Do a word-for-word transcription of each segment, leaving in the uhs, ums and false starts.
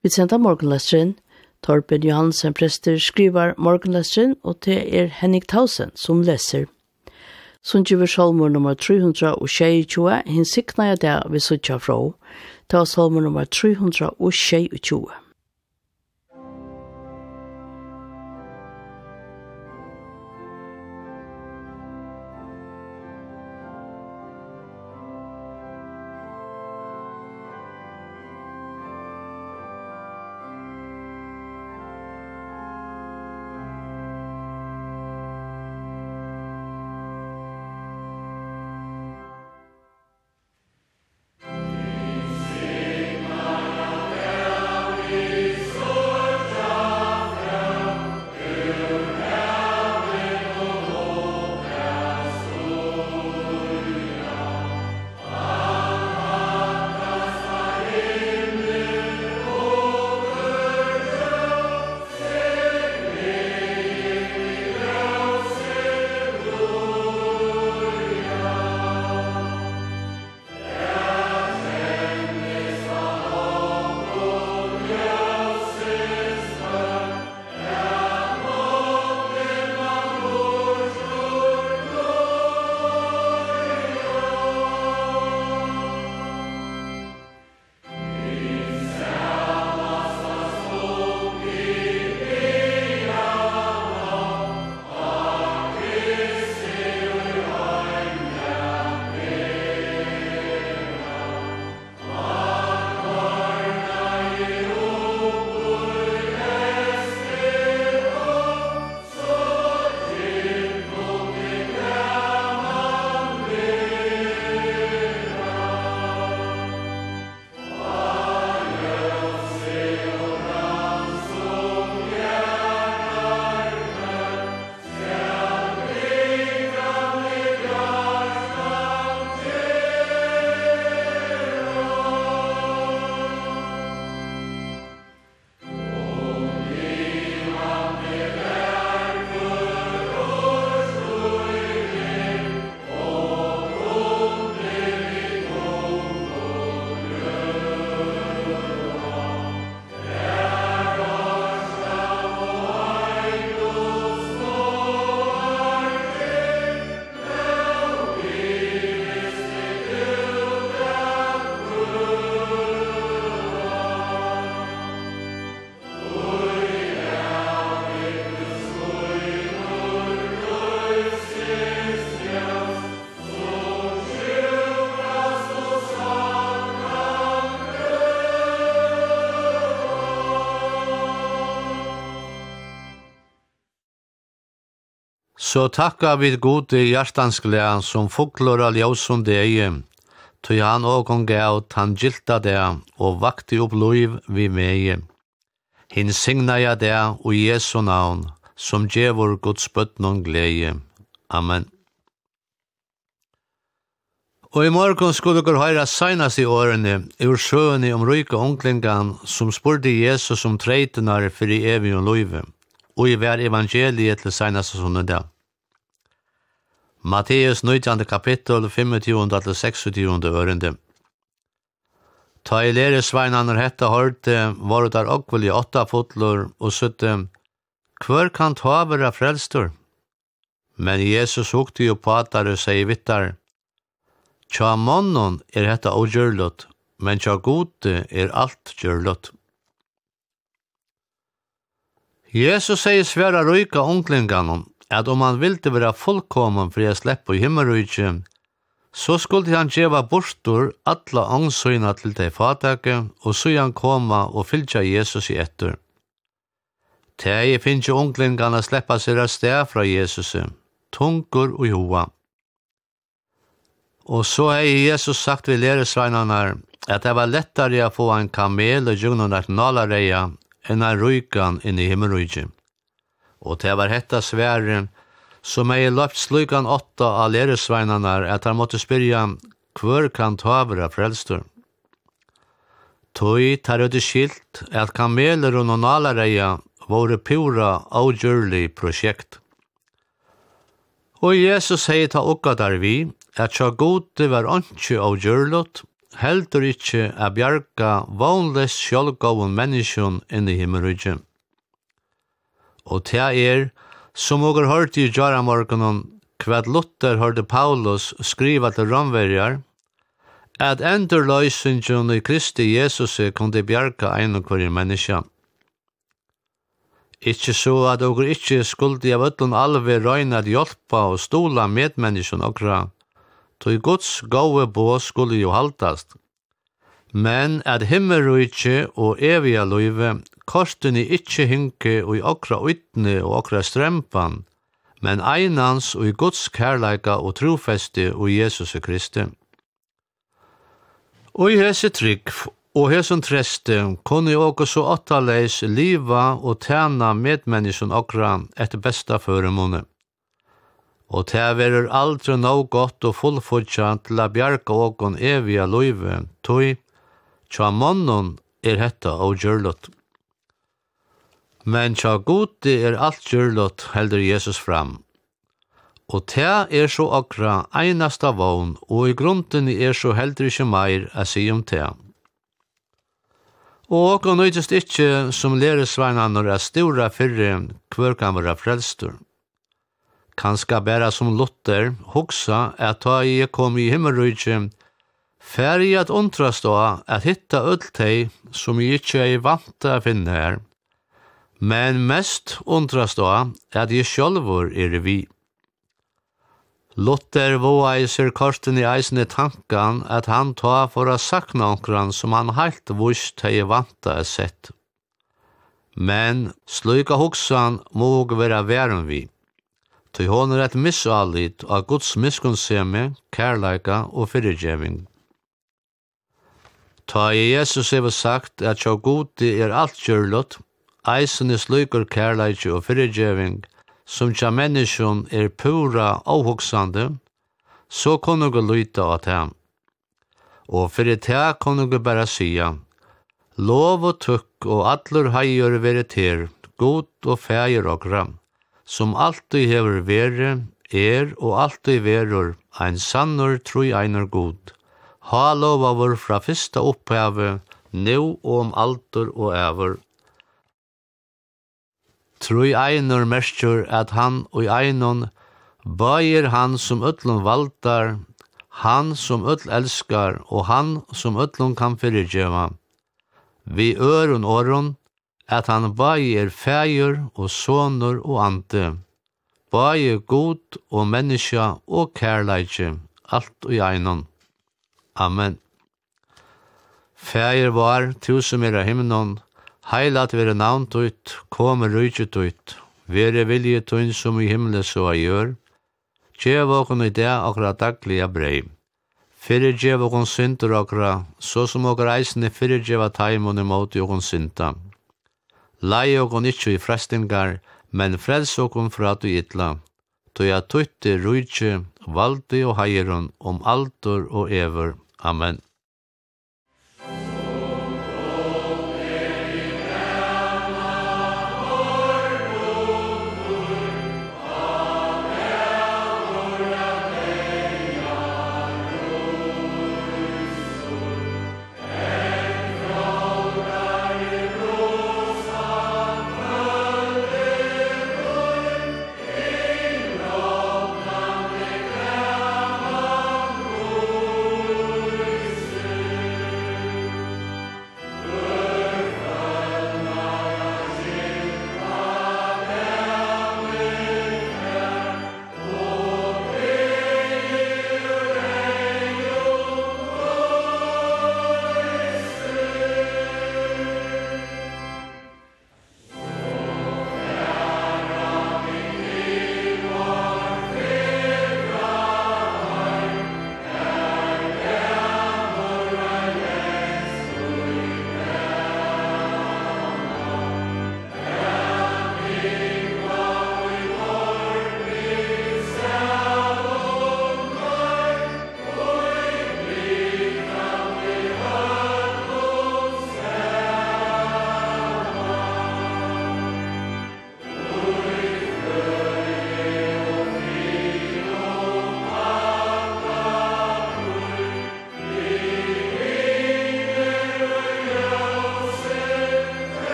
Vi sender morgenlasteren. Torben Johansen prester skriver morgenlasteren, og det er Henning Tausen som leser. Sundjiver salmer nummer tre hundre tjuetre, hin sikna jeg det vi sutja fra. Det var salmer nummer tre hundre tjuetre. Så takka vid gode hjertansglede som fugler av ljøsund eie, tog han ågon gav han gilta det og vakti opp loiv vi meie. Hin signa jeg det og Jesu navn, som djevor Guds bøtnon glede. Amen. Og i morgen skulle dere høyre senast i årene ur sjøene om ryke onklingan som spurte Jesus om treitenar for i evig og loive, og i hver evangeliet til senast sånne dag. Matteus nittonde kapittel tjugofem til seksogtyve ørende. Ta i læresveinene hette hørte, var der okkvel i åtta fotler, og søtte, «Hver kan ta være frelstor?» Men Jesus hukte jo på at der og sier vittar, «Tja månen er hette ogjørlott, men tja gode er alt gjørlott.» Jesus sier sværa røyka unglinganom, at om han ville være fullkommen for å slippe i himmelrykje, så skulle han gjeva bortur alla ångsøyna til de fatake, og så han koma og fylltja Jesus i etter. Tei finnes jo unglingarna sleppa seg av sted fra Jesus, tungur og hoa. Og så har Jesus sagt ved læresveinarna at det var lettere å få en kamel og jungna nationalareia enn en rykan inn i himmelrykje. Og det var hetta svære, som ei løpt slukan åtta av læresveinarna at han måtte spyrja, hver kan ta vera frelstor? Toi tar ut skilt at kameler og nonalareia vore pura avgjørlig prosjekt. Og Jesus hei ta okka der vi, at tja gode var ikke avgjørlott, heldur ikkje a bjarga vanles sjálvgåen menneskjon inn i himmelrydgen. Og te er, som oger hørte i Jaramorgonen, kvad Luther hørte Paulus skriva til romverjar, at endurløysingen i Kristi Jesus kunde bjarga ein og hver menneska. Ikkje så at oger ikkje skuldi av öllun alve røyna at hjelpa og stola medmenneskjon okra, tog Guds gåve bå skulle jo haltast. Men at himmelrujtje og evige løyve kortene ikkje hinke og i okra utne og okra strempan, men einans og i Guds kærleika og trofeste og Jesus Kristi. Og i hese trygg og hesen treste kunne åka så åttaleis liva og tjena medmenneskjon okra etter besta føremåne. Og det verer aldri noe godt og fullfutja til å bjarga åkon evige løyve, tog tja månen er hetta og gjørlott. Men tja gode er alt gjørlott, helder Jesus fram. Og det er så akra einasta vogn, og i grunden er så helder ikkje meir a si om det. Og åkon nøytest ikkje som læresveinanor er stora fyrre hver kan være frelstur. Kanska bæra som Luther hugsa at ta i kom i himmelrydje, færg at undrast da at hitta öll tei som i ikkje er vant å finne her, men mest undrast da at jeg sjálvor er vi. Luther våa i sir korten i eisne tankan at han ta for å sakna onkran som han heilt vust hei vant å sett. Men sluka hugsan må vera væren vi. Tøy hon er et missalit av Guds miskunnseme, kærleika og fyrirgjeving. Ta i Jesus hever sagt at sjå godi er alt gjørlott, eisen er slukur kærleika og fyrirgjeving, som tja menneskjon er pura avhugsande, så kunne gå lyta av dem. Og fyrir det kunne gå bare sia, lov og tukk og allur heier vere ter, god og feir og gram, som alltid hever vere, er og alltid verur, ein sannur trui einar god. Ha lova vår fra fyrsta opphave, nu og om altur og ever. Trui einar merskjur at han og einon bøyer han som öllun valtar, han som öll elskar og han som öllun kan fyrirgjeva. Vi øron åron, at han bøyer er fægur og sonur og ante, bøyer god og menneska og kærleikje, alt og einon. Amen. Fægur var, tu som er av himnon, heilat være navnt ut, komme rujtjet ut, være vilje tun som i himmelen så jeg gjør, gjev okon i det okra daglige brei. Fyrir gjev okon synder okra, så som okra eisne fyrir gjev taimon imot okon synda. Lai okon ikkje i frestingar, men frels okon fra du ytla, to jeg tutte rujtje, valdi og heiron om altor og ever. Amen.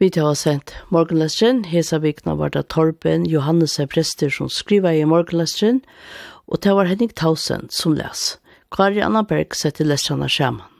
Vi tar sendt morgenlesteren. Hesa vikna var det Torben Johannesen prester som skriver i morgenlesteren, og det var Henning Tausen som les. Kari Anna Berg setter lestrarna skjermen.